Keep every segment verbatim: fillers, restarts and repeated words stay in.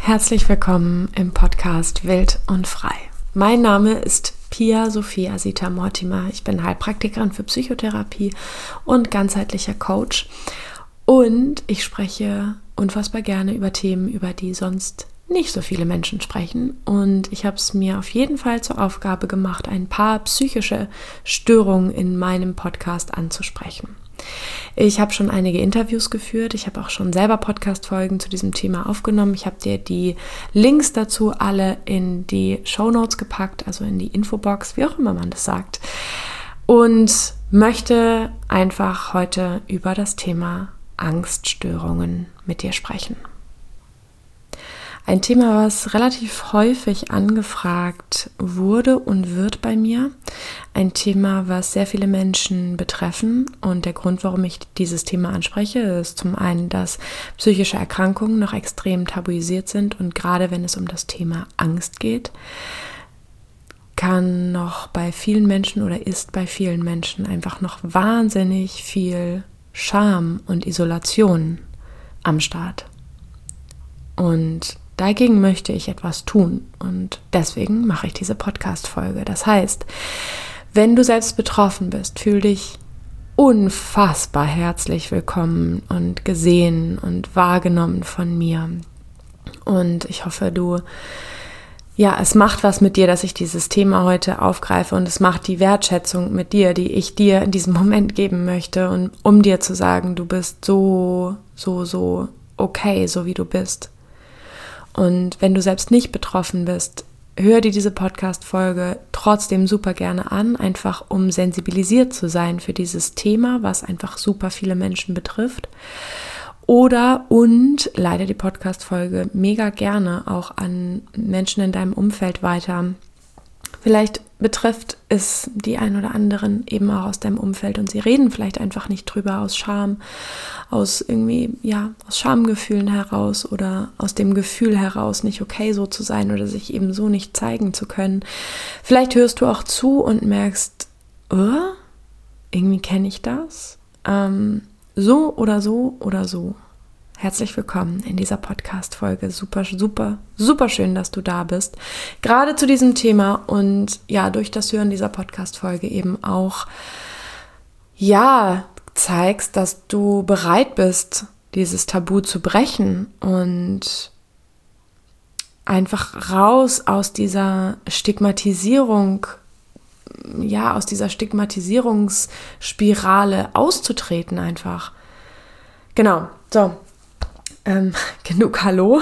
Herzlich willkommen im Podcast Wild und Frei. Mein Name ist Pia Sophia Sita-Mortimer. Ich bin Heilpraktikerin für Psychotherapie und ganzheitlicher Coach. Und ich spreche unfassbar gerne über Themen, über die sonst nicht so viele Menschen sprechen. Und ich habe es mir auf jeden Fall zur Aufgabe gemacht, ein paar psychische Störungen in meinem Podcast anzusprechen. Ich habe schon einige Interviews geführt, ich habe auch schon selber Podcast-Folgen zu diesem Thema aufgenommen. Ich habe dir die Links dazu alle in die Shownotes gepackt, also in die Infobox, wie auch immer man das sagt. Und möchte einfach heute über das Thema Angststörungen mit dir sprechen. Ein Thema, was relativ häufig angefragt wurde und wird bei mir. Ein Thema, was sehr viele Menschen betreffen. Und der Grund, warum ich dieses Thema anspreche, ist zum einen, dass psychische Erkrankungen noch extrem tabuisiert sind. Und gerade wenn es um das Thema Angst geht, kann noch bei vielen Menschen oder ist bei vielen Menschen einfach noch wahnsinnig viel Scham und Isolation am Start. Und dagegen möchte ich etwas tun und deswegen mache ich diese Podcast-Folge. Das heißt, wenn du selbst betroffen bist, fühl dich unfassbar herzlich willkommen und gesehen und wahrgenommen von mir. Und ich hoffe, du, ja, es macht was mit dir, dass ich dieses Thema heute aufgreife und es macht die Wertschätzung mit dir, die ich dir in diesem Moment geben möchte und um dir zu sagen, du bist so, so, so okay, so wie du bist. Und wenn du selbst nicht betroffen bist, hör dir diese Podcast-Folge trotzdem super gerne an, einfach um sensibilisiert zu sein für dieses Thema, was einfach super viele Menschen betrifft. Oder und leite die Podcast-Folge mega gerne auch an Menschen in deinem Umfeld weiter. Vielleicht betrifft es die ein oder anderen eben auch aus deinem Umfeld und sie reden vielleicht einfach nicht drüber aus Scham, aus irgendwie, ja, aus Schamgefühlen heraus oder aus dem Gefühl heraus, nicht okay so zu sein oder sich eben so nicht zeigen zu können. Vielleicht hörst du auch zu und merkst, oh, irgendwie kenne ich das. Ähm, so oder so oder so. Herzlich willkommen in dieser Podcast-Folge. Super, super, super schön, dass du da bist. Gerade zu diesem Thema und ja, durch das Hören dieser Podcast-Folge eben auch, ja, zeigst, dass du bereit bist, dieses Tabu zu brechen und einfach raus aus dieser Stigmatisierung, ja, aus dieser Stigmatisierungsspirale auszutreten einfach. Genau, so. Ähm, genug Hallo.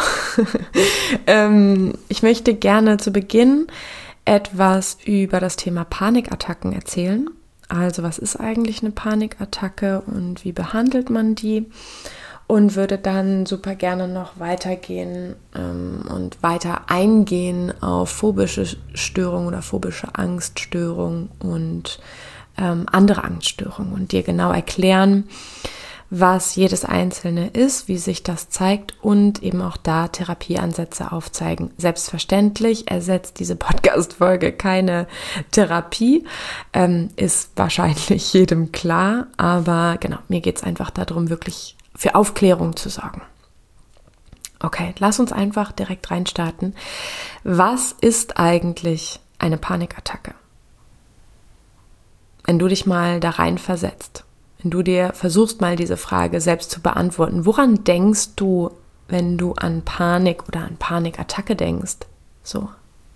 ähm, ich möchte gerne zu Beginn etwas über das Thema Panikattacken erzählen. Also was ist eigentlich eine Panikattacke und wie behandelt man die? Und würde dann super gerne noch weitergehen ähm, und weiter eingehen auf phobische Störungen oder phobische Angststörungen und ähm, andere Angststörungen und dir genau erklären, was jedes Einzelne ist, wie sich das zeigt und eben auch da Therapieansätze aufzeigen. Selbstverständlich ersetzt diese Podcast-Folge keine Therapie, ähm, ist wahrscheinlich jedem klar, aber genau, mir geht es einfach darum, wirklich für Aufklärung zu sorgen. Okay, lass uns einfach direkt reinstarten. Was ist eigentlich eine Panikattacke? Wenn du dich mal da rein versetzt, wenn du dir versuchst, mal diese Frage selbst zu beantworten, woran denkst du, wenn du an Panik oder an Panikattacke denkst? So.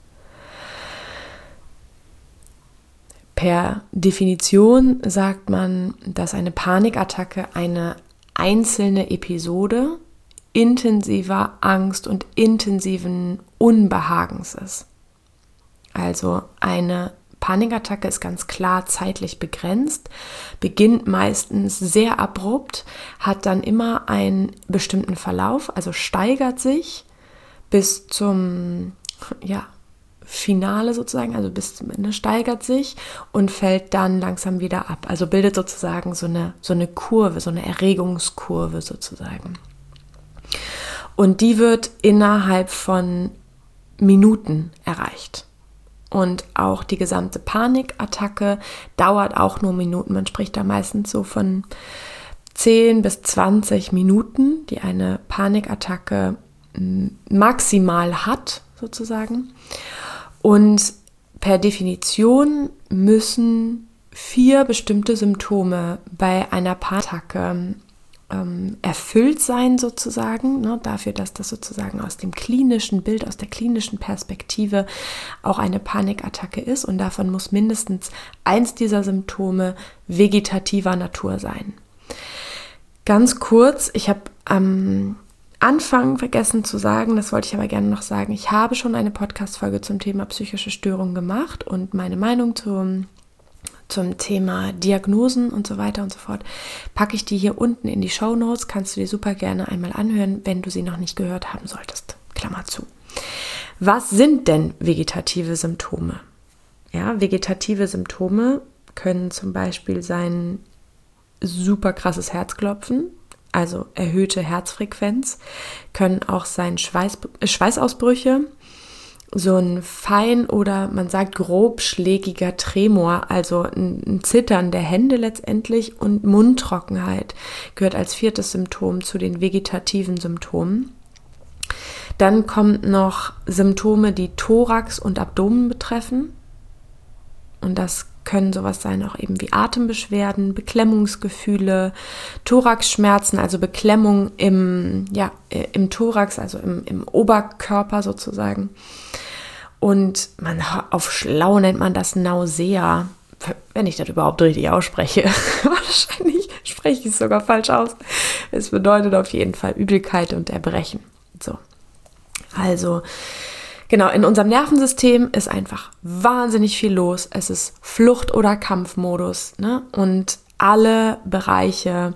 Per Definition sagt man, dass eine Panikattacke eine einzelne Episode intensiver Angst und intensiven Unbehagens ist. Also eine Panikattacke ist ganz klar zeitlich begrenzt, beginnt meistens sehr abrupt, hat dann immer einen bestimmten Verlauf, also steigert sich bis zum ja, Finale sozusagen, also bis zum Ende steigert sich und fällt dann langsam wieder ab. Also bildet sozusagen so eine, so eine Kurve, so eine Erregungskurve sozusagen. Und die wird innerhalb von Minuten erreicht. Und auch die gesamte Panikattacke dauert auch nur Minuten. Man spricht da meistens so von zehn bis zwanzig Minuten, die eine Panikattacke maximal hat, sozusagen. Und per Definition müssen vier bestimmte Symptome bei einer Panikattacke ähm, erfüllt sein, sozusagen, ne, dafür, dass das sozusagen aus dem klinischen Bild, aus der klinischen Perspektive auch eine Panikattacke ist. Und davon muss mindestens eins dieser Symptome vegetativer Natur sein. Ganz kurz, ich habe am Anfang vergessen zu sagen, das wollte ich aber gerne noch sagen, ich habe schon eine Podcast-Folge zum Thema psychische Störungen gemacht und meine Meinung zum, zum Thema Diagnosen und so weiter und so fort packe ich die hier unten in die Shownotes, kannst du dir super gerne einmal anhören, wenn du sie noch nicht gehört haben solltest. Klammer zu. Was sind denn vegetative Symptome? Ja, vegetative Symptome können zum Beispiel sein super krasses Herzklopfen, also erhöhte Herzfrequenz, können auch sein Schweiß, Schweißausbrüche, so ein fein oder man sagt grobschlägiger Tremor, also ein, ein Zittern der Hände letztendlich, und Mundtrockenheit gehört als viertes Symptom zu den vegetativen Symptomen. Dann kommt noch Symptome, die Thorax und Abdomen betreffen, und das können sowas sein, auch eben wie Atembeschwerden, Beklemmungsgefühle, Thoraxschmerzen, also Beklemmung im, ja, im Thorax, also im, im Oberkörper sozusagen. Und man, auf schlau nennt man das Nausea, wenn ich das überhaupt richtig ausspreche. Wahrscheinlich spreche ich es sogar falsch aus. Es bedeutet auf jeden Fall Übelkeit und Erbrechen. So, also genau, in unserem Nervensystem ist einfach wahnsinnig viel los. Es ist Flucht- oder Kampfmodus, ne? Und alle Bereiche,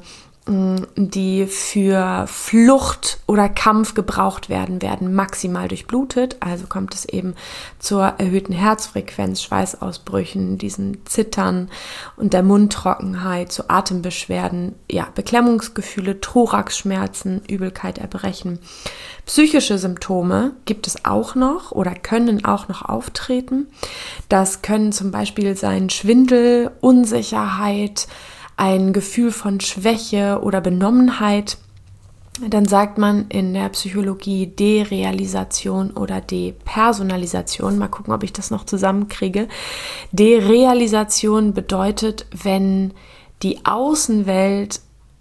die für Flucht oder Kampf gebraucht werden, werden maximal durchblutet. Also kommt es eben zur erhöhten Herzfrequenz, Schweißausbrüchen, diesen Zittern und der Mundtrockenheit, zu Atembeschwerden, ja, Beklemmungsgefühle, Thoraxschmerzen, Übelkeit, Erbrechen. Psychische Symptome gibt es auch noch oder können auch noch auftreten. Das können zum Beispiel sein Schwindel, Unsicherheit, ein Gefühl von Schwäche oder Benommenheit. Dann sagt man in der Psychologie Derealisation oder Depersonalisation. Mal gucken, ob ich das noch zusammenkriege. Derealisation bedeutet, wenn die Außenwelt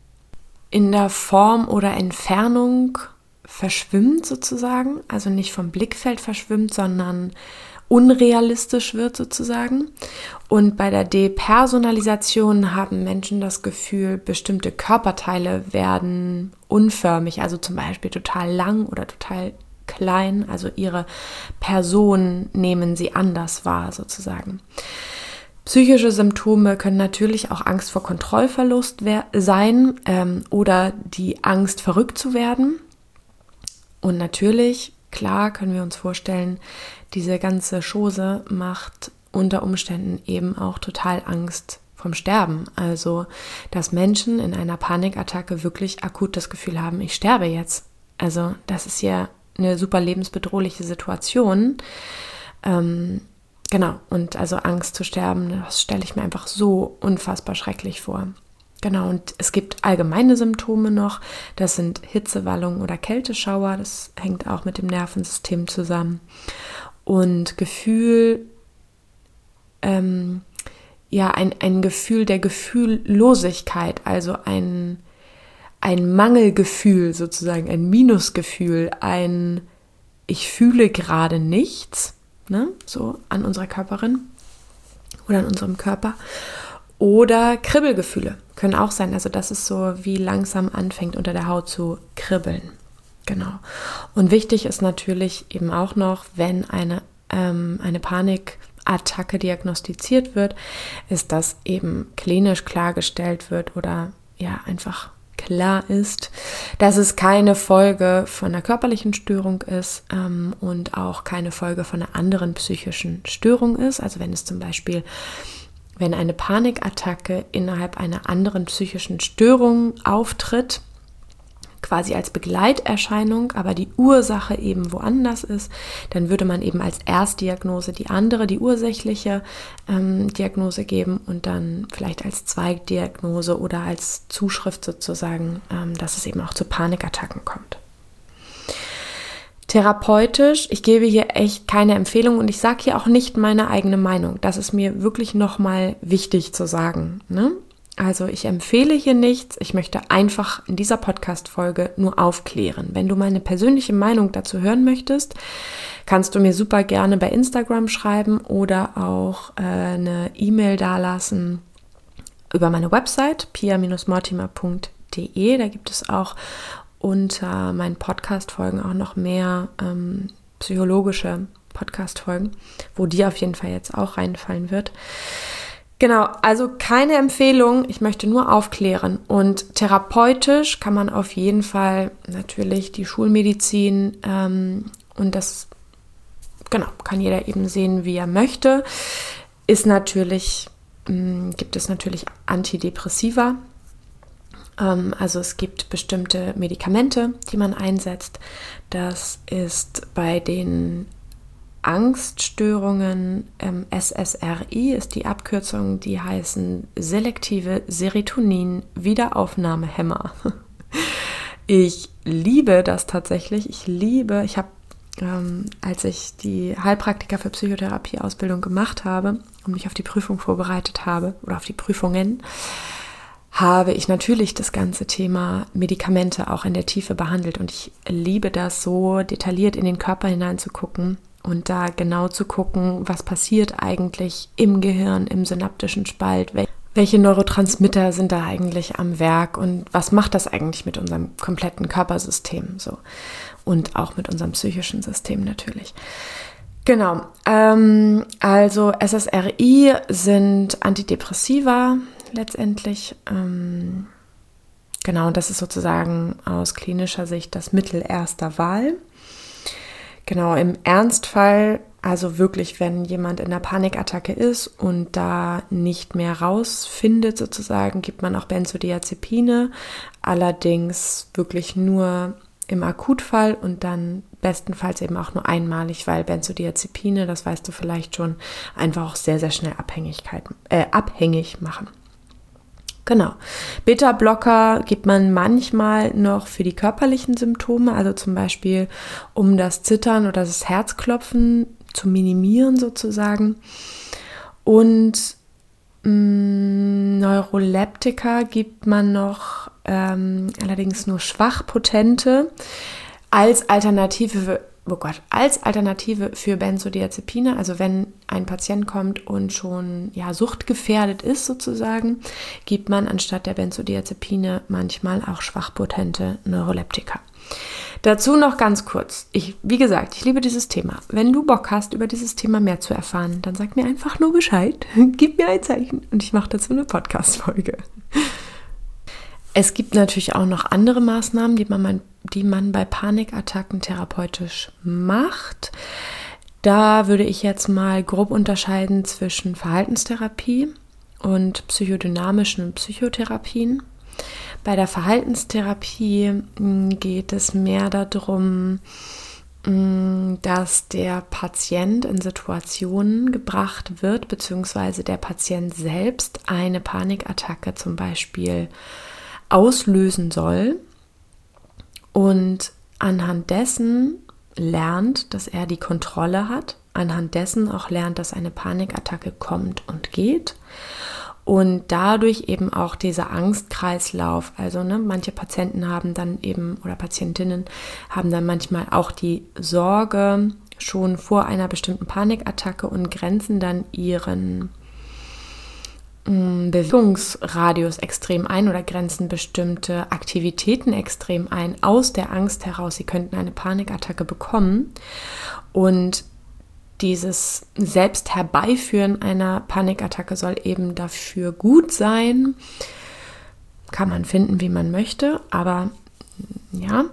in der Form oder Entfernung verschwimmt sozusagen, also nicht vom Blickfeld verschwimmt, sondern unrealistisch wird sozusagen. Und bei der Depersonalisation haben Menschen das Gefühl, bestimmte Körperteile werden unförmig, also zum Beispiel total lang oder total klein, also ihre Person nehmen sie anders wahr sozusagen. Psychische Symptome können natürlich auch Angst vor Kontrollverlust sein ähm, oder die Angst, verrückt zu werden. Und natürlich, klar, können wir uns vorstellen, diese ganze Chose macht unter Umständen eben auch total Angst vom Sterben. Also, dass Menschen in einer Panikattacke wirklich akut das Gefühl haben, ich sterbe jetzt. Also, das ist ja eine super lebensbedrohliche Situation. Ähm, genau, und also Angst zu sterben, das stelle ich mir einfach so unfassbar schrecklich vor. Genau, und es gibt allgemeine Symptome noch, das sind Hitzewallungen oder Kälteschauer, das hängt auch mit dem Nervensystem zusammen. Und Gefühl, ähm, ja, ein, ein Gefühl der Gefühllosigkeit, also ein, ein Mangelgefühl sozusagen, ein Minusgefühl, ein ich fühle gerade nichts, ne, so an unserer Körperin oder an unserem Körper. Oder Kribbelgefühle können auch sein, also dass es so wie langsam anfängt unter der Haut zu kribbeln. Genau. Und wichtig ist natürlich eben auch noch, wenn eine, ähm, eine Panikattacke diagnostiziert wird, ist, dass eben klinisch klargestellt wird oder ja einfach klar ist, dass es keine Folge von einer körperlichen Störung ist ähm, und auch keine Folge von einer anderen psychischen Störung ist. Also wenn es zum Beispiel Wenn eine Panikattacke innerhalb einer anderen psychischen Störung auftritt, quasi als Begleiterscheinung, aber die Ursache eben woanders ist, dann würde man eben als Erstdiagnose die andere, die ursächliche ähm, Diagnose geben und dann vielleicht als Zweigdiagnose oder als Zuschrift sozusagen, ähm, dass es eben auch zu Panikattacken kommt. Therapeutisch, ich gebe hier echt keine Empfehlung und ich sage hier auch nicht meine eigene Meinung. Das ist mir wirklich nochmal wichtig zu sagen, ne? Also ich empfehle hier nichts, ich möchte einfach in dieser Podcast-Folge nur aufklären. Wenn du meine persönliche Meinung dazu hören möchtest, kannst du mir super gerne bei Instagram schreiben oder auch äh, eine E-Mail dalassen über meine Website pia Bindestrich mortimer Punkt de. Da gibt es auch unter meinen Podcast-Folgen auch noch mehr ähm, psychologische Podcast-Folgen, wo die auf jeden Fall jetzt auch reinfallen wird. Genau, also keine Empfehlung, ich möchte nur aufklären. Und therapeutisch kann man auf jeden Fall natürlich die Schulmedizin ähm, und das, genau, kann jeder eben sehen, wie er möchte. Ist natürlich, mh, gibt es natürlich Antidepressiva. Ähm, also es gibt bestimmte Medikamente, die man einsetzt. Das ist bei den Angststörungen, ähm, S S R I ist die Abkürzung, die heißen selektive Serotonin-Wiederaufnahmehämmer. Ich liebe das tatsächlich. Ich liebe, ich habe, ähm, als ich die Heilpraktiker für Psychotherapie-Ausbildung gemacht habe und mich auf die Prüfung vorbereitet habe oder auf die Prüfungen, habe ich natürlich das ganze Thema Medikamente auch in der Tiefe behandelt und ich liebe das, so detailliert in den Körper hineinzugucken. Und da genau zu gucken, was passiert eigentlich im Gehirn, im synaptischen Spalt, welche Neurotransmitter sind da eigentlich am Werk und was macht das eigentlich mit unserem kompletten Körpersystem so und auch mit unserem psychischen System natürlich. Genau, ähm, also S S R I sind Antidepressiva letztendlich. Ähm, genau, das ist sozusagen aus klinischer Sicht das Mittel erster Wahl. Genau, im Ernstfall, also wirklich, wenn jemand in einer Panikattacke ist und da nicht mehr rausfindet sozusagen, gibt man auch Benzodiazepine, allerdings wirklich nur im Akutfall und dann bestenfalls eben auch nur einmalig, weil Benzodiazepine, das weißt du vielleicht schon, einfach auch sehr, sehr schnell Abhängigkeiten, äh, abhängig machen. Genau. Beta-Blocker gibt man manchmal noch für die körperlichen Symptome, also zum Beispiel um das Zittern oder das Herzklopfen zu minimieren sozusagen. Und mh, Neuroleptika gibt man noch, ähm, allerdings nur schwach potente, als Alternative für Oh Gott, als Alternative für Benzodiazepine, also wenn ein Patient kommt und schon ja suchtgefährdet ist sozusagen, gibt man anstatt der Benzodiazepine manchmal auch schwachpotente Neuroleptika. Dazu noch ganz kurz, ich, wie gesagt, ich liebe dieses Thema. Wenn du Bock hast, über dieses Thema mehr zu erfahren, dann sag mir einfach nur Bescheid, gib mir ein Zeichen und ich mache dazu eine Podcast-Folge. Es gibt natürlich auch noch andere Maßnahmen, die man, die man bei Panikattacken therapeutisch macht. Da würde ich jetzt mal grob unterscheiden zwischen Verhaltenstherapie und psychodynamischen Psychotherapien. Bei der Verhaltenstherapie geht es mehr darum, dass der Patient in Situationen gebracht wird, beziehungsweise der Patient selbst eine Panikattacke zum Beispiel auslösen soll und anhand dessen lernt, dass er die Kontrolle hat, anhand dessen auch lernt, dass eine Panikattacke kommt und geht und dadurch eben auch dieser Angstkreislauf, also ne, manche Patienten haben dann eben oder Patientinnen haben dann manchmal auch die Sorge schon vor einer bestimmten Panikattacke und grenzen dann ihren Bewegungsradius extrem ein oder grenzen bestimmte Aktivitäten extrem ein aus der Angst heraus, sie könnten eine Panikattacke bekommen. Und dieses Selbstherbeiführen einer Panikattacke soll eben dafür gut sein. Kann man finden, wie man möchte, aber ja,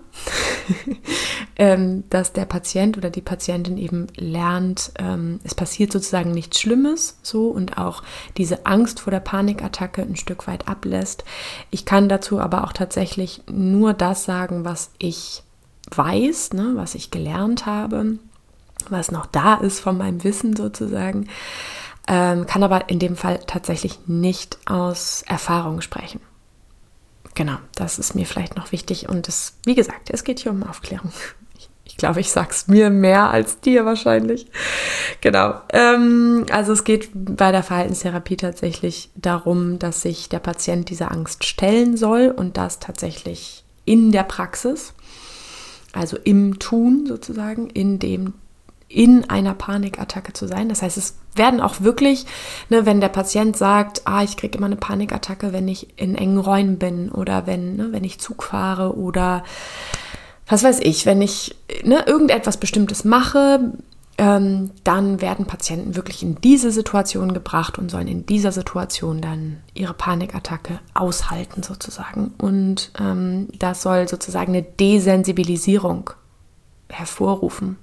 ähm, dass der Patient oder die Patientin eben lernt, ähm, es passiert sozusagen nichts Schlimmes so und auch diese Angst vor der Panikattacke ein Stück weit ablässt. Ich kann dazu aber auch tatsächlich nur das sagen, was ich weiß, ne, was ich gelernt habe, was noch da ist von meinem Wissen sozusagen, ähm, kann aber in dem Fall tatsächlich nicht aus Erfahrung sprechen. Genau, das ist mir vielleicht noch wichtig und es, wie gesagt, es geht hier um Aufklärung. Ich, ich glaube, ich sag's mir mehr als dir wahrscheinlich. Genau. Ähm, also es geht bei der Verhaltenstherapie tatsächlich darum, dass sich der Patient dieser Angst stellen soll und das tatsächlich in der Praxis, also im Tun sozusagen, in dem in einer Panikattacke zu sein. Das heißt, es werden auch wirklich, ne, wenn der Patient sagt, ah, ich kriege immer eine Panikattacke, wenn ich in engen Räumen bin oder wenn, ne, wenn ich Zug fahre oder was weiß ich, wenn ich ne, irgendetwas Bestimmtes mache, ähm, dann werden Patienten wirklich in diese Situation gebracht und sollen in dieser Situation dann ihre Panikattacke aushalten sozusagen. Und ähm, das soll sozusagen eine Desensibilisierung hervorrufen.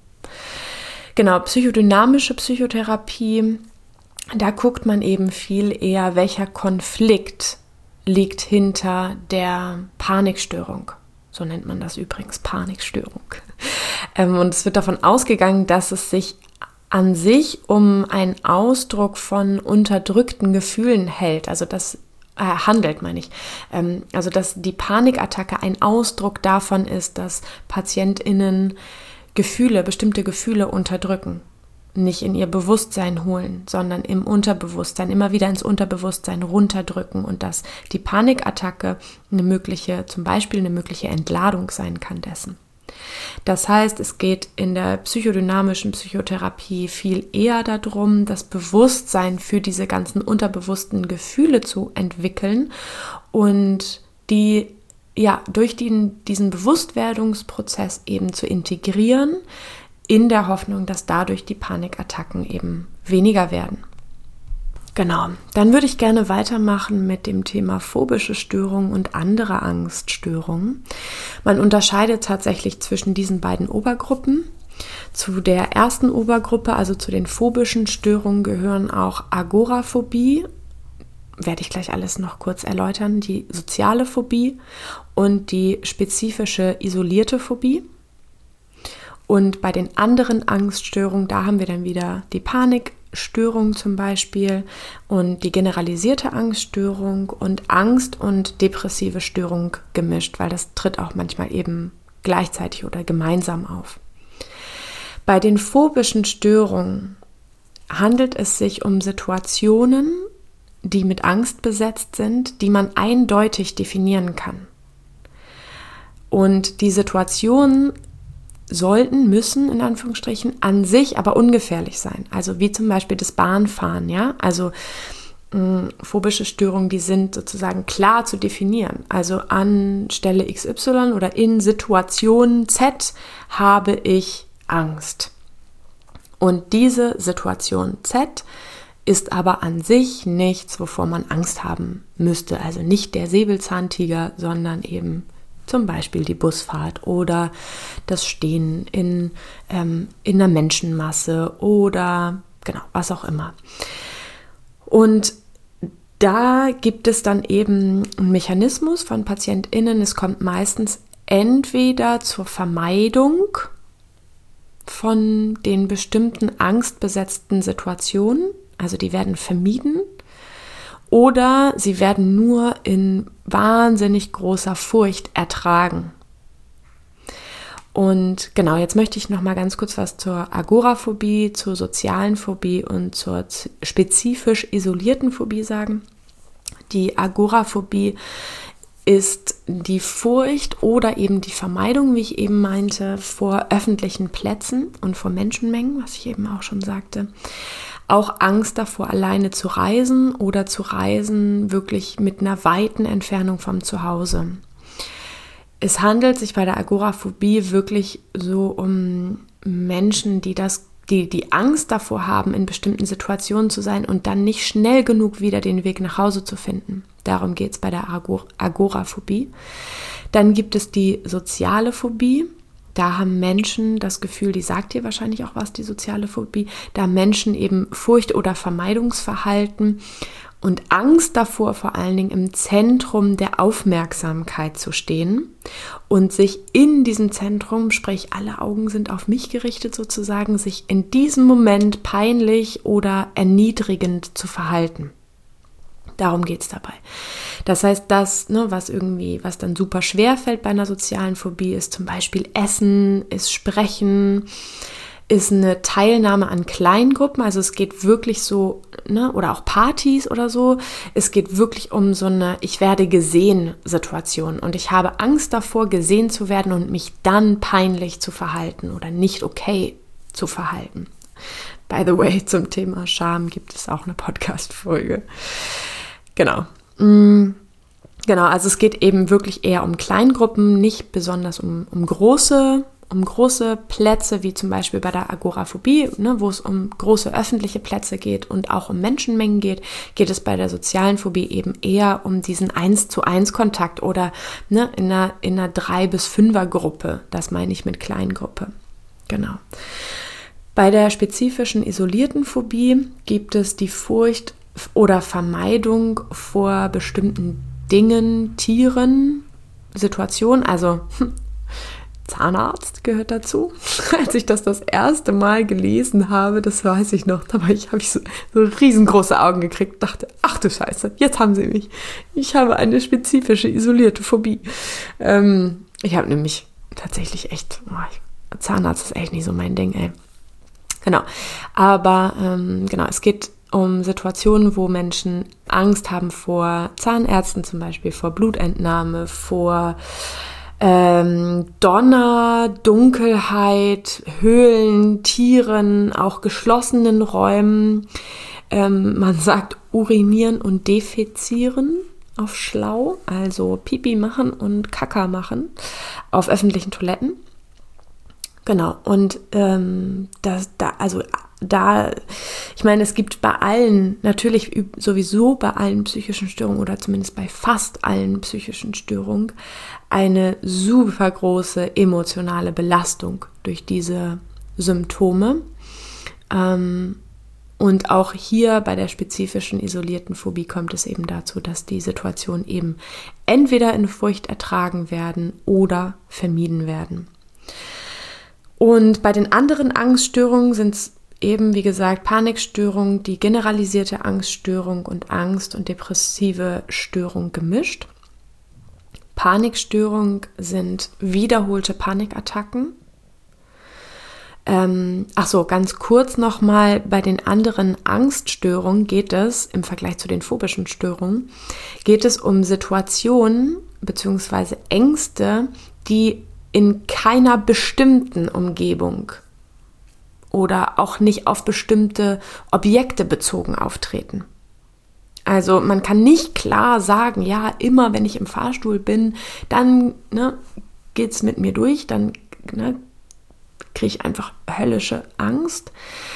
Genau, psychodynamische Psychotherapie, da guckt man eben viel eher, welcher Konflikt liegt hinter der Panikstörung. So nennt man das übrigens, Panikstörung. Ähm, und es wird davon ausgegangen, dass es sich an sich um einen Ausdruck von unterdrückten Gefühlen hält. Also das äh, handelt, meine ich. Ähm, also dass die Panikattacke ein Ausdruck davon ist, dass PatientInnen Gefühle, bestimmte Gefühle unterdrücken, nicht in ihr Bewusstsein holen, sondern im Unterbewusstsein, immer wieder ins Unterbewusstsein runterdrücken und dass die Panikattacke eine mögliche, zum Beispiel eine mögliche Entladung sein kann dessen. Das heißt, es geht in der psychodynamischen Psychotherapie viel eher darum, das Bewusstsein für diese ganzen unterbewussten Gefühle zu entwickeln und die ja, durch den, diesen Bewusstwerdungsprozess eben zu integrieren, in der Hoffnung, dass dadurch die Panikattacken eben weniger werden. Genau, dann würde ich gerne weitermachen mit dem Thema phobische Störungen und andere Angststörungen. Man unterscheidet tatsächlich zwischen diesen beiden Obergruppen. Zu der ersten Obergruppe, also zu den phobischen Störungen, gehören auch Agoraphobie, werde ich gleich alles noch kurz erläutern, die soziale Phobie und die spezifische isolierte Phobie. Und bei den anderen Angststörungen, da haben wir dann wieder die Panikstörung zum Beispiel und die generalisierte Angststörung und Angst und depressive Störung gemischt, weil das tritt auch manchmal eben gleichzeitig oder gemeinsam auf. Bei den phobischen Störungen handelt es sich um Situationen, die mit Angst besetzt sind, die man eindeutig definieren kann. Und die Situationen sollten, müssen in Anführungsstrichen an sich aber ungefährlich sein. Also wie zum Beispiel das Bahnfahren, ja. Also mh, phobische Störungen, die sind sozusagen klar zu definieren. Also an Stelle X Y oder in Situation Z habe ich Angst. Und diese Situation Z ist aber an sich nichts, wovor man Angst haben müsste. Also nicht der Säbelzahntiger, sondern eben zum Beispiel die Busfahrt oder das Stehen in, ähm, in einer Menschenmasse oder genau, was auch immer. Und da gibt es dann eben einen Mechanismus von PatientInnen. Es kommt meistens entweder zur Vermeidung von den bestimmten angstbesetzten Situationen, also die werden vermieden, oder sie werden nur in wahnsinnig großer Furcht ertragen. Und genau, jetzt möchte ich noch mal ganz kurz was zur Agoraphobie, zur sozialen Phobie und zur spezifisch isolierten Phobie sagen. Die Agoraphobie ist die Furcht oder eben die Vermeidung, wie ich eben meinte, vor öffentlichen Plätzen und vor Menschenmengen, was ich eben auch schon sagte. Auch Angst davor, alleine zu reisen oder zu reisen wirklich mit einer weiten Entfernung vom Zuhause. Es handelt sich bei der Agoraphobie wirklich so um Menschen, die das, die, die Angst davor haben, in bestimmten Situationen zu sein und dann nicht schnell genug wieder den Weg nach Hause zu finden. Darum geht es bei der Agor- Agoraphobie. Dann gibt es die soziale Phobie. Da haben Menschen das Gefühl, die sagt dir wahrscheinlich auch was, die soziale Phobie, da haben Menschen eben Furcht- oder Vermeidungsverhalten und Angst davor, vor allen Dingen im Zentrum der Aufmerksamkeit zu stehen und sich in diesem Zentrum, sprich alle Augen sind auf mich gerichtet sozusagen, sich in diesem Moment peinlich oder erniedrigend zu verhalten. Darum geht es dabei. Das heißt, das, ne, was irgendwie, was dann super schwer fällt bei einer sozialen Phobie, ist zum Beispiel Essen, ist Sprechen, ist eine Teilnahme an Kleingruppen. Also es geht wirklich so, ne, oder auch Partys oder so. Es geht wirklich um so eine Ich werde gesehen Situation. Und ich habe Angst davor, gesehen zu werden und mich dann peinlich zu verhalten oder nicht okay zu verhalten. By the way, zum Thema Scham gibt es auch eine Podcast-Folge. Genau. Genau, also es geht eben wirklich eher um Kleingruppen, nicht besonders um, um große, um große Plätze, wie zum Beispiel bei der Agoraphobie, ne, wo es um große öffentliche Plätze geht und auch um Menschenmengen geht, geht es bei der sozialen Phobie eben eher um diesen eins zu eins Kontakt oder ne, in einer, in einer drei bis fünfer Gruppe. Das meine ich mit Kleingruppe. Genau. Bei der spezifischen isolierten Phobie gibt es die Furcht oder Vermeidung vor bestimmten Dingen, Tieren, Situationen, also hm, Zahnarzt gehört dazu. Als ich das das erste Mal gelesen habe, das weiß ich noch, da habe ich, hab ich so, so riesengroße Augen gekriegt, dachte, ach du Scheiße, jetzt haben sie mich. Ich habe eine spezifische isolierte Phobie. Ähm, ich habe nämlich tatsächlich echt, oh, ich, Zahnarzt ist echt nicht so mein Ding, ey. Genau, aber ähm, genau, es geht um Situationen, wo Menschen Angst haben vor Zahnärzten, zum Beispiel vor Blutentnahme, vor ähm, Donner, Dunkelheit, Höhlen, Tieren, auch geschlossenen Räumen. Ähm, man sagt urinieren und defezieren auf schlau, also Pipi machen und Kaka machen auf öffentlichen Toiletten. Genau, und ähm, das, da, also da, ich meine, es gibt bei allen, natürlich sowieso bei allen psychischen Störungen oder zumindest bei fast allen psychischen Störungen, eine super große emotionale Belastung durch diese Symptome. Ähm, und auch hier bei der spezifischen isolierten Phobie kommt es eben dazu, dass die Situationen eben entweder in Furcht ertragen werden oder vermieden werden. Und bei den anderen Angststörungen sind es eben, wie gesagt, Panikstörung, die generalisierte Angststörung und Angst- und depressive Störung gemischt. Panikstörung sind wiederholte Panikattacken. Ähm, ach so, ganz kurz nochmal, bei den anderen Angststörungen geht es, im Vergleich zu den phobischen Störungen, geht es um Situationen bzw. Ängste, die in keiner bestimmten Umgebung oder auch nicht auf bestimmte Objekte bezogen auftreten. Also man kann nicht klar sagen, ja, immer wenn ich im Fahrstuhl bin, dann ne, geht es mit mir durch, dann ne, kriege ich einfach höllische Angst,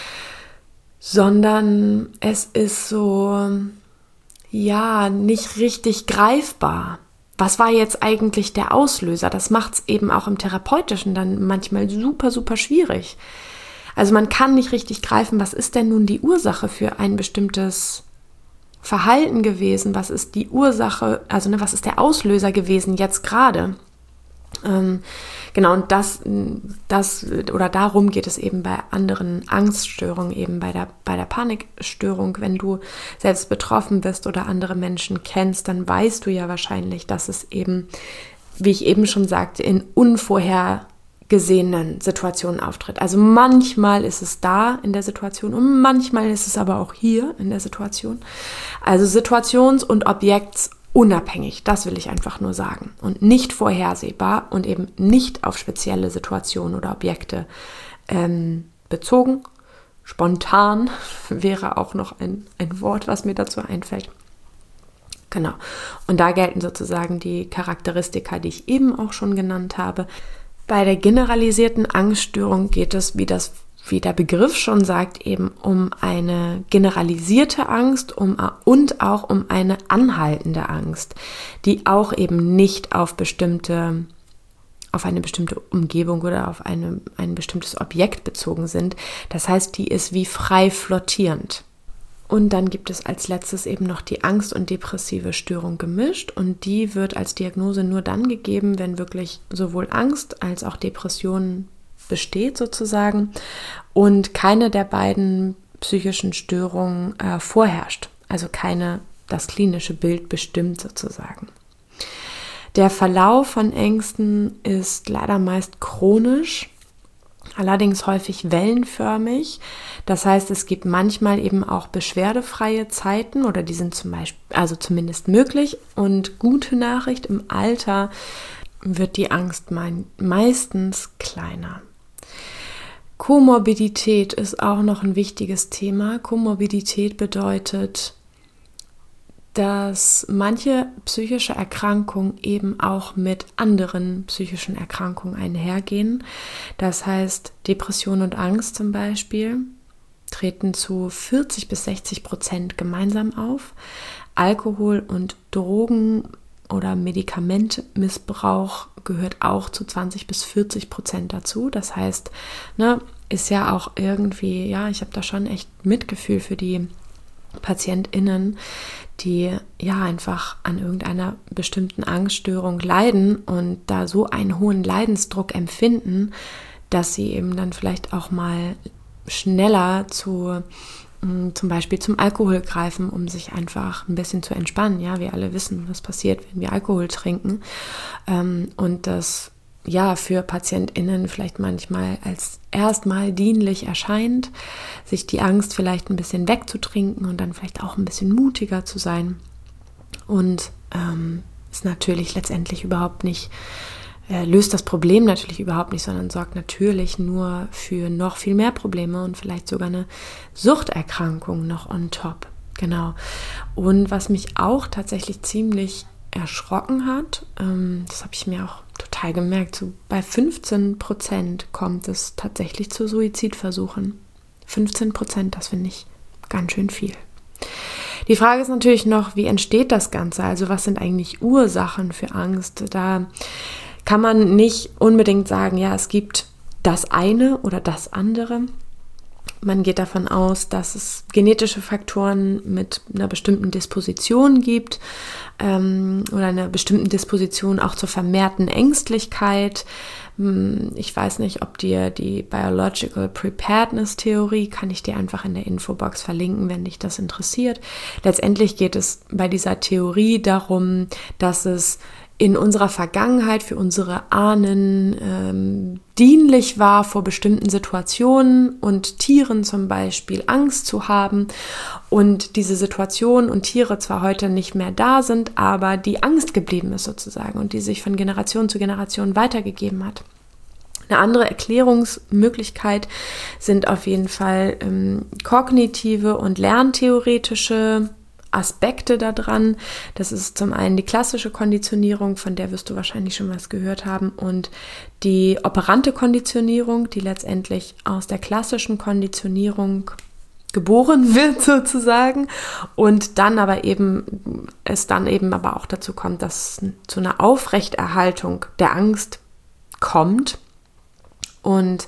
sondern es ist so, ja, nicht richtig greifbar. Was war jetzt eigentlich der Auslöser? Das macht es eben auch im Therapeutischen dann manchmal super, super schwierig. Also man kann nicht richtig greifen, was ist denn nun die Ursache für ein bestimmtes Verhalten gewesen? Was ist die Ursache, also ne, was ist der Auslöser gewesen jetzt gerade? Ähm, genau, und das, das oder darum geht es eben bei anderen Angststörungen, eben bei der, bei der Panikstörung. Wenn du selbst betroffen bist oder andere Menschen kennst, dann weißt du ja wahrscheinlich, dass es eben, wie ich eben schon sagte, in unvorhergesehenen Situationen auftritt. Also manchmal ist es da in der Situation und manchmal ist es aber auch hier in der Situation. Also situations- und objekts unabhängig, das will ich einfach nur sagen. Und nicht vorhersehbar und eben nicht auf spezielle Situationen oder Objekte ähm, bezogen. Spontan wäre auch noch ein, ein Wort, was mir dazu einfällt. Genau. Und da gelten sozusagen die Charakteristika, die ich eben auch schon genannt habe. Bei der generalisierten Angststörung geht es, wie das wie der Begriff schon sagt, eben um eine generalisierte Angst um, und auch um eine anhaltende Angst, die auch eben nicht auf bestimmte, auf eine bestimmte Umgebung oder auf eine, ein bestimmtes Objekt bezogen sind. Das heißt, die ist wie frei flottierend. Und dann gibt es als letztes eben noch die Angst- und depressive Störung gemischt und die wird als Diagnose nur dann gegeben, wenn wirklich sowohl Angst als auch Depressionen besteht sozusagen und keine der beiden psychischen Störungen äh, vorherrscht. Also keine das klinische Bild bestimmt sozusagen. Der Verlauf von Ängsten ist leider meist chronisch, allerdings häufig wellenförmig. Das heißt, es gibt manchmal eben auch beschwerdefreie Zeiten oder die sind zum Beispiel, also zumindest möglich. Und gute Nachricht, im Alter wird die Angst meistens kleiner. Komorbidität ist auch noch ein wichtiges Thema. Komorbidität bedeutet, dass manche psychische Erkrankungen eben auch mit anderen psychischen Erkrankungen einhergehen. Das heißt, Depression und Angst zum Beispiel treten zu vierzig bis sechzig Prozent gemeinsam auf. Alkohol- und Drogen- oder Medikamentmissbrauch gehört auch zu zwanzig bis vierzig Prozent dazu. Das heißt, ne, ist ja auch irgendwie, ja, ich habe da schon echt Mitgefühl für die PatientInnen, die ja einfach an irgendeiner bestimmten Angststörung leiden und da so einen hohen Leidensdruck empfinden, dass sie eben dann vielleicht auch mal schneller zu zum Beispiel zum Alkohol greifen, um sich einfach ein bisschen zu entspannen. Ja, wir alle wissen, was passiert, wenn wir Alkohol trinken. Und das ja für PatientInnen vielleicht manchmal als erstmal dienlich erscheint, sich die Angst vielleicht ein bisschen wegzutrinken und dann vielleicht auch ein bisschen mutiger zu sein. Und ähm, ist natürlich letztendlich überhaupt nicht löst das Problem natürlich überhaupt nicht, sondern sorgt natürlich nur für noch viel mehr Probleme und vielleicht sogar eine Suchterkrankung noch on top. Genau. Und was mich auch tatsächlich ziemlich erschrocken hat, ähm, das habe ich mir auch total gemerkt, so bei fünfzehn Prozent kommt es tatsächlich zu Suizidversuchen. fünfzehn Prozent, das finde ich ganz schön viel. Die Frage ist natürlich noch, wie entsteht das Ganze? Also was sind eigentlich Ursachen für Angst? Da kann man nicht unbedingt sagen, ja, es gibt das eine oder das andere. Man geht davon aus, dass es genetische Faktoren mit einer bestimmten Disposition gibt ähm, oder einer bestimmten Disposition auch zur vermehrten Ängstlichkeit. Ich weiß nicht, ob dir die Biological Preparedness Theorie, kann ich dir einfach in der Infobox verlinken, wenn dich das interessiert. Letztendlich geht es bei dieser Theorie darum, dass es in unserer Vergangenheit für unsere Ahnen ähm, dienlich war, vor bestimmten Situationen und Tieren zum Beispiel Angst zu haben und diese Situationen und Tiere zwar heute nicht mehr da sind, aber die Angst geblieben ist sozusagen und die sich von Generation zu Generation weitergegeben hat. Eine andere Erklärungsmöglichkeit sind auf jeden Fall ähm, kognitive und lerntheoretische Aspekte daran. Das ist zum einen die klassische Konditionierung, von der wirst du wahrscheinlich schon was gehört haben, und die operante Konditionierung, die letztendlich aus der klassischen Konditionierung geboren wird sozusagen und dann aber eben, es dann eben aber auch dazu kommt, dass es zu einer Aufrechterhaltung der Angst kommt und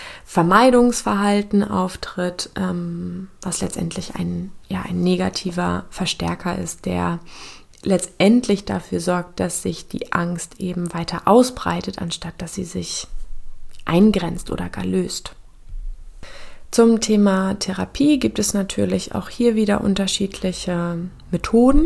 Vermeidungsverhalten auftritt, ähm, was letztendlich ein, ja, ein negativer Verstärker ist, der letztendlich dafür sorgt, dass sich die Angst eben weiter ausbreitet, anstatt dass sie sich eingrenzt oder gar löst. Zum Thema Therapie gibt es natürlich auch hier wieder unterschiedliche Methoden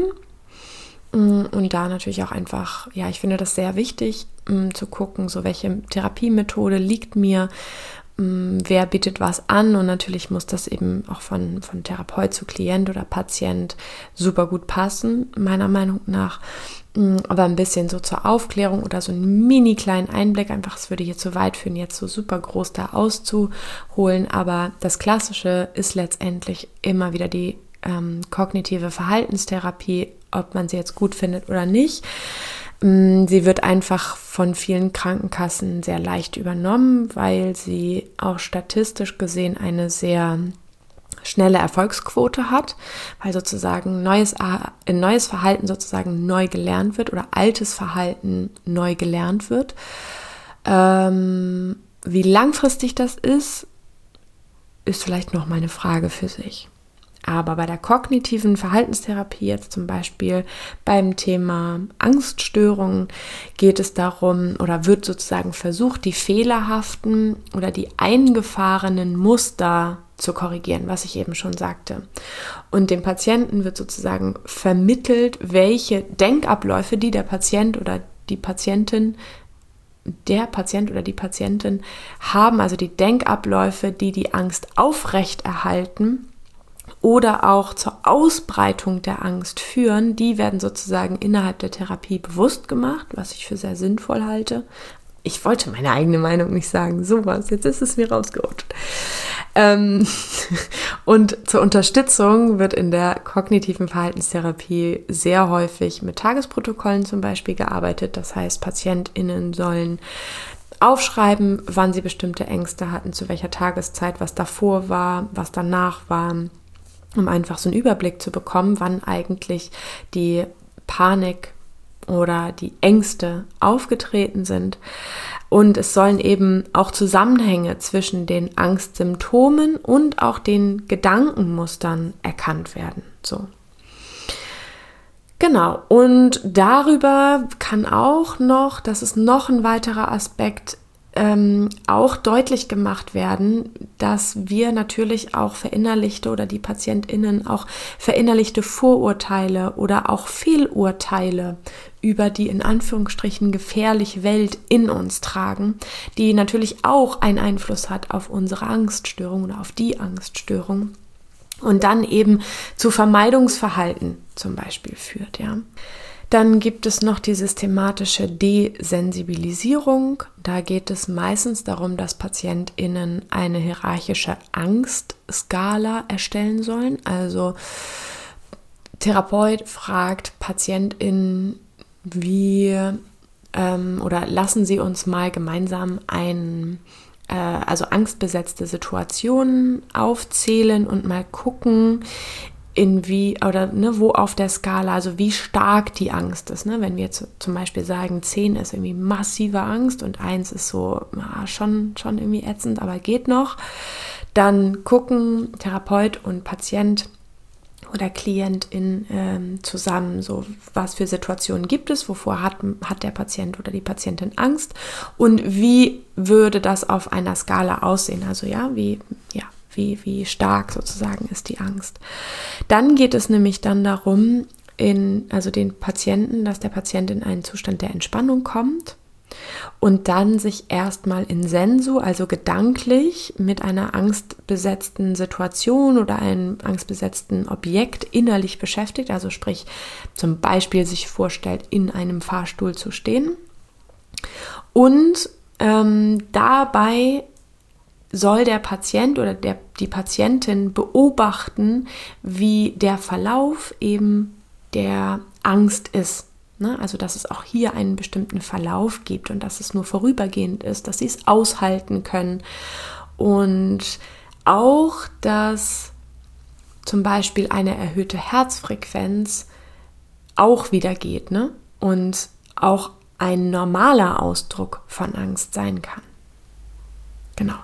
und da natürlich auch einfach, ja, ich finde das sehr wichtig, um zu gucken, so welche Therapiemethode liegt mir, wer bietet was an, und natürlich muss das eben auch von, von Therapeut zu Klient oder Patient super gut passen, meiner Meinung nach. Aber ein bisschen so zur Aufklärung oder so einen mini kleinen Einblick, einfach, es würde hier zu weit führen, jetzt so super groß da auszuholen, aber das Klassische ist letztendlich immer wieder die ähm, kognitive Verhaltenstherapie, ob man sie jetzt gut findet oder nicht. Sie wird einfach von vielen Krankenkassen sehr leicht übernommen, weil sie auch statistisch gesehen eine sehr schnelle Erfolgsquote hat, weil sozusagen neues, ein neues Verhalten sozusagen neu gelernt wird oder altes Verhalten neu gelernt wird. Ähm, wie langfristig das ist, ist vielleicht noch mal eine Frage für sich. Aber bei der kognitiven Verhaltenstherapie, jetzt zum Beispiel beim Thema Angststörungen, geht es darum oder wird sozusagen versucht, die fehlerhaften oder die eingefahrenen Muster zu korrigieren, was ich eben schon sagte. Und dem Patienten wird sozusagen vermittelt, welche Denkabläufe, die der Patient oder die Patientin, der Patient oder die Patientin haben, also die Denkabläufe, die die Angst aufrechterhalten oder auch zur Ausbreitung der Angst führen, die werden sozusagen innerhalb der Therapie bewusst gemacht, was ich für sehr sinnvoll halte. Ich wollte meine eigene Meinung nicht sagen, sowas, jetzt ist es mir rausgerutscht. Ähm, und zur Unterstützung wird in der kognitiven Verhaltenstherapie sehr häufig mit Tagesprotokollen zum Beispiel gearbeitet. Das heißt, PatientInnen sollen aufschreiben, wann sie bestimmte Ängste hatten, zu welcher Tageszeit, was davor war, was danach war, um einfach so einen Überblick zu bekommen, wann eigentlich die Panik oder die Ängste aufgetreten sind. Und es sollen eben auch Zusammenhänge zwischen den Angstsymptomen und auch den Gedankenmustern erkannt werden. So. Genau. Und darüber kann auch noch, das ist noch ein weiterer Aspekt, ähm, auch deutlich gemacht werden, dass wir natürlich auch verinnerlichte oder die PatientInnen auch verinnerlichte Vorurteile oder auch Fehlurteile über die in Anführungsstrichen gefährliche Welt in uns tragen, die natürlich auch einen Einfluss hat auf unsere Angststörung oder auf die Angststörung und dann eben zu Vermeidungsverhalten zum Beispiel führt, ja. Dann gibt es noch die systematische Desensibilisierung. Da geht es meistens darum, dass PatientInnen eine hierarchische Angstskala erstellen sollen. Also Therapeut fragt PatientInnen, wie ähm, oder lassen Sie uns mal gemeinsam ein, äh, also angstbesetzte Situationen aufzählen und mal gucken, in wie oder ne, wo auf der Skala, also wie stark die Angst ist. Ne? Wenn wir jetzt zum Beispiel sagen, zehn ist irgendwie massive Angst und eins ist so ja, schon, schon irgendwie ätzend, aber geht noch, dann gucken Therapeut und Patient oder Klientin ähm, zusammen, so was für Situationen gibt es, wovor hat, hat der Patient oder die Patientin Angst und wie würde das auf einer Skala aussehen, also ja, wie, ja, Wie, wie stark sozusagen ist die Angst. Dann geht es nämlich dann darum, in, also den Patienten, dass der Patient in einen Zustand der Entspannung kommt und dann sich erstmal in sensu, also gedanklich mit einer angstbesetzten Situation oder einem angstbesetzten Objekt innerlich beschäftigt, also sprich zum Beispiel sich vorstellt, in einem Fahrstuhl zu stehen und ähm, dabei soll der Patient oder der, die Patientin beobachten, wie der Verlauf eben der Angst ist. Ne? Also, dass es auch hier einen bestimmten Verlauf gibt und dass es nur vorübergehend ist, dass sie es aushalten können. Und auch, dass zum Beispiel eine erhöhte Herzfrequenz auch wieder geht, ne? Und auch ein normaler Ausdruck von Angst sein kann. Genau.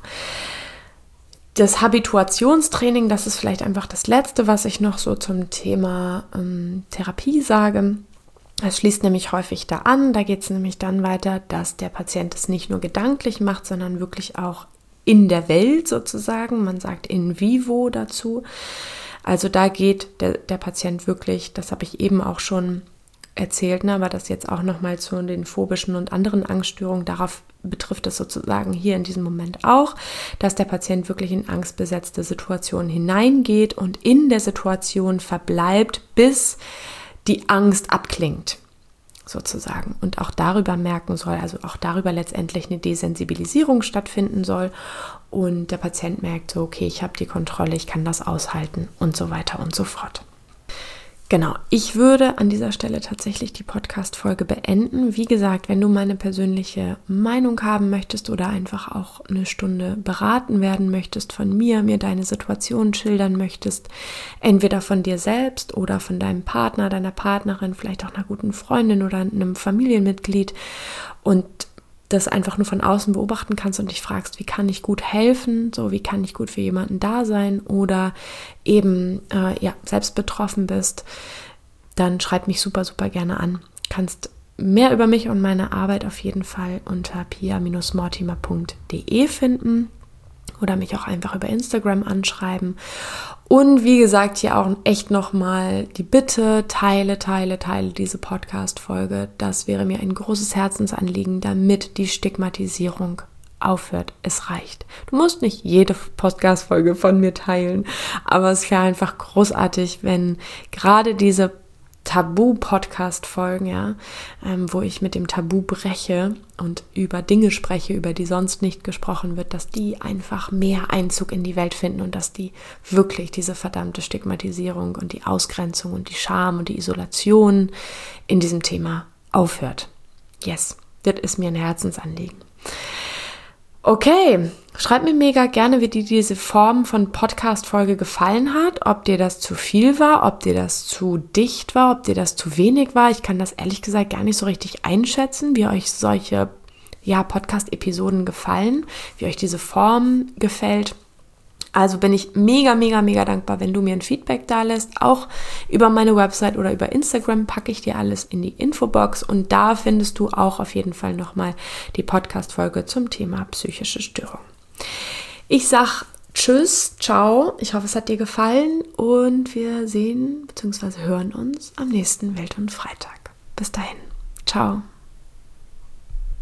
Das Habituationstraining, das ist vielleicht einfach das Letzte, was ich noch so zum Thema ähm, Therapie sage. Es schließt nämlich häufig da an, da geht es nämlich dann weiter, dass der Patient es nicht nur gedanklich macht, sondern wirklich auch in der Welt sozusagen. Man sagt in vivo dazu. Also da geht der, der Patient wirklich, das habe ich eben auch schon erzählt, ne, aber das jetzt auch nochmal zu den phobischen und anderen Angststörungen, darauf betrifft es sozusagen hier in diesem Moment auch, dass der Patient wirklich in angstbesetzte Situationen hineingeht und in der Situation verbleibt, bis die Angst abklingt, sozusagen. Und auch darüber merken soll, also auch darüber letztendlich eine Desensibilisierung stattfinden soll und der Patient merkt so, okay, ich habe die Kontrolle, ich kann das aushalten und so weiter und so fort. Genau, ich würde an dieser Stelle tatsächlich die Podcast-Folge beenden. Wie gesagt, wenn du meine persönliche Meinung haben möchtest oder einfach auch eine Stunde beraten werden möchtest von mir, mir deine Situation schildern möchtest, entweder von dir selbst oder von deinem Partner, deiner Partnerin, vielleicht auch einer guten Freundin oder einem Familienmitglied und das einfach nur von außen beobachten kannst und dich fragst, wie kann ich gut helfen, so wie kann ich gut für jemanden da sein oder eben äh, ja, selbst betroffen bist, dann schreib mich super, super gerne an. Du kannst mehr über mich und meine Arbeit auf jeden Fall unter pia Bindestrich mortimer punkt de finden oder mich auch einfach über Instagram anschreiben. Und wie gesagt, hier auch echt nochmal die Bitte, teile, teile, teile diese Podcast-Folge. Das wäre mir ein großes Herzensanliegen, damit die Stigmatisierung aufhört. Es reicht. Du musst nicht jede Podcast-Folge von mir teilen, aber es wäre einfach großartig, wenn gerade diese Tabu-Podcast-Folgen, ja, ähm, wo ich mit dem Tabu breche und über Dinge spreche, über die sonst nicht gesprochen wird, dass die einfach mehr Einzug in die Welt finden und dass die wirklich diese verdammte Stigmatisierung und die Ausgrenzung und die Scham und die Isolation in diesem Thema aufhört. Yes, das ist mir ein Herzensanliegen. Okay, schreib mir mega gerne, wie dir diese Form von Podcast-Folge gefallen hat, ob dir das zu viel war, ob dir das zu dicht war, ob dir das zu wenig war. Ich kann das ehrlich gesagt gar nicht so richtig einschätzen, wie euch solche ja, Podcast-Episoden gefallen, wie euch diese Form gefällt. Also bin ich mega, mega, mega dankbar, wenn du mir ein Feedback da lässt. Auch über meine Website oder über Instagram packe ich dir alles in die Infobox. Und da findest du auch auf jeden Fall nochmal die Podcast-Folge zum Thema psychische Störung. Ich sag tschüss, ciao. Ich hoffe, es hat dir gefallen. Und wir sehen bzw. hören uns am nächsten Welt- und Freitag. Bis dahin. Ciao.